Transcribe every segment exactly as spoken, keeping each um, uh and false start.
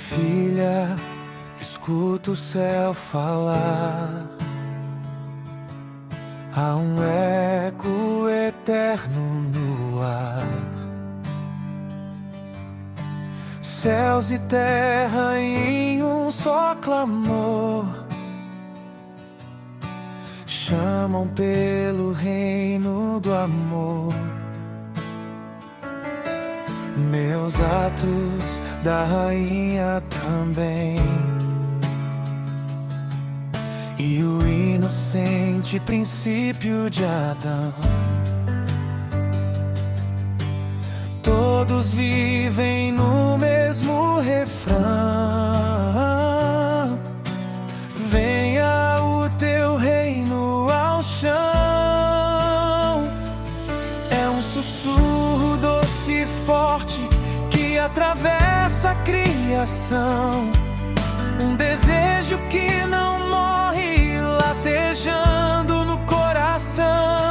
Filha, escuta o céu falar. Há um eco eterno no ar. Céus e terra em um só clamor chamam pelo reino do amor. Meus atos da rainha também, e o inocente princípio de Adão. Todos vivem no mesmo refrão: venha o teu reino ao chão. É um sussurro doce e forte que atravessa a criação, um desejo que não morre, latejando no coração.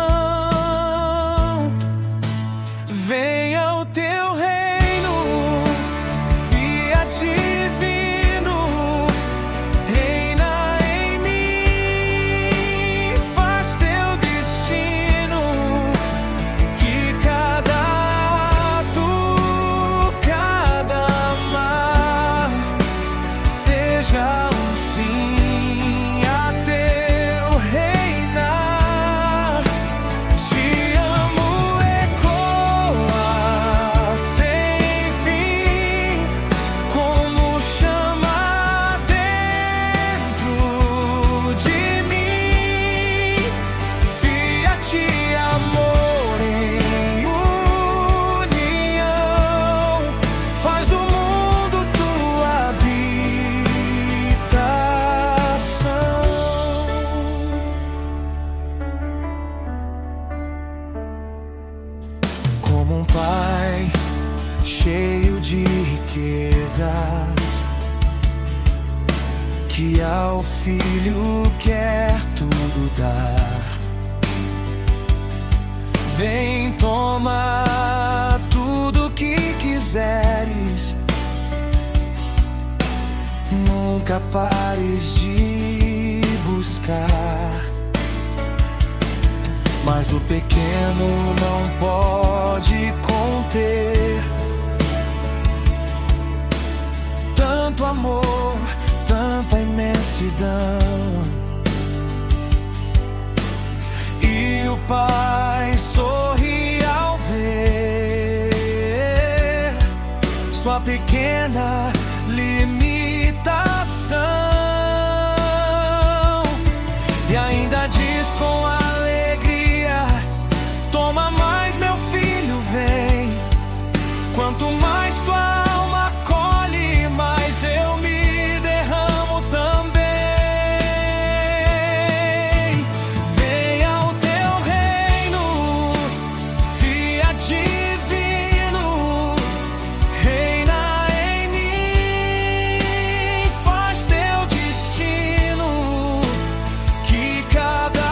Venha o teu reino, fiat divino, reina em mim, faz teu destino, que cada ato, cada amar seja um sim a teu reinar. Te amo, ecoa sem fim, como chama dentro de mim. Fiat amor em união, faz do mundo tua habitação. Como um pai cheio de riquezas, que ao filho quer tudo dar. Vem, toma tudo que quiseres, nunca pares de buscar. Mas o pequeno não pode conter tanto amor, tanta imensidão. E o pai sorri ao ver sua pequena limitação, e ainda diz com alegria: toma mais, meu filho, vem. Quanto mais tua alma acolhe, mais eu me derramo também. Venha o teu reino, fiat divino, reina em mim, faz teu destino, que cada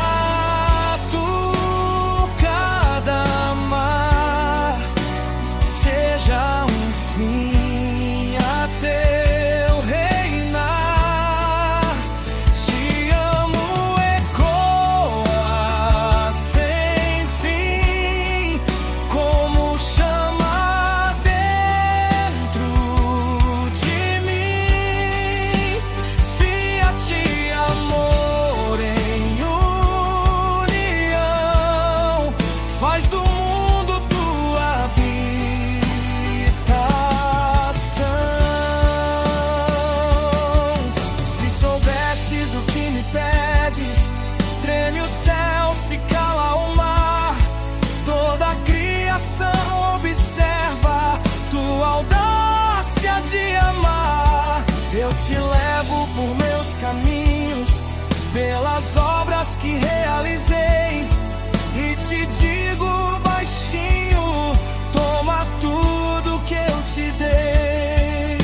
ato, cada amar seja um sim a teu reinar. Te amo, ecoa sem fim, como chama dentro de mim. Fiat amor em união, faz do mundo tua habitação. Se soubesses o que me pedes, treme o céu, se cala o mar. Toda a criação observa tua audácia de amar. Eu te levo por meus caminhos, pelas obras que realizei, e te digo baixinho: toma tudo que eu te dei.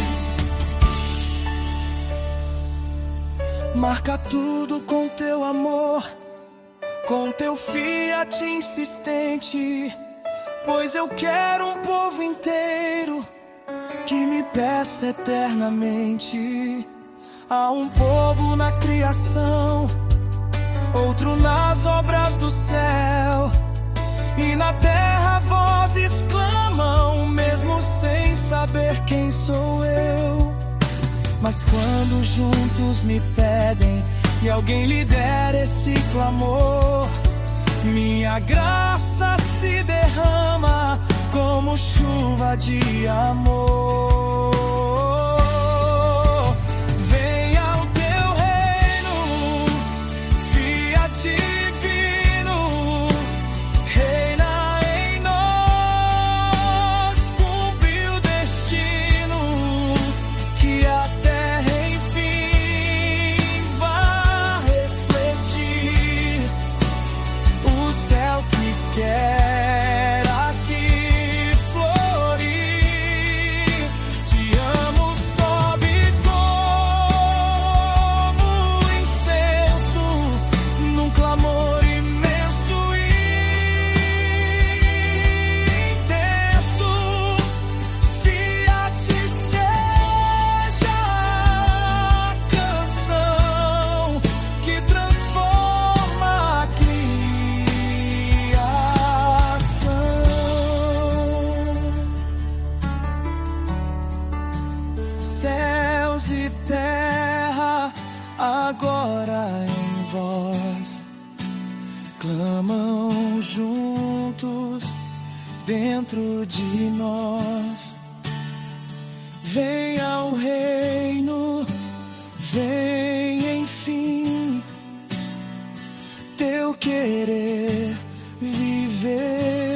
Marca tudo com teu amor, com teu fiat insistente, pois eu quero um povo inteiro que me peça eternamente. Há um povo na criação, outro nas obras do céu, e na terra vozes clamam, mesmo sem saber quem sou eu. Mas quando juntos me pedem e alguém lhe der esse clamor, minha graça se derrama como chuva de amor. Venha o teu reino, fiat divino, reina em nós, cumpre o destino que a terra enfim vai refletir o céu que quer. Céus e terra agora em voz clamam juntos dentro de nós. Venha o reino, vem enfim teu querer viver.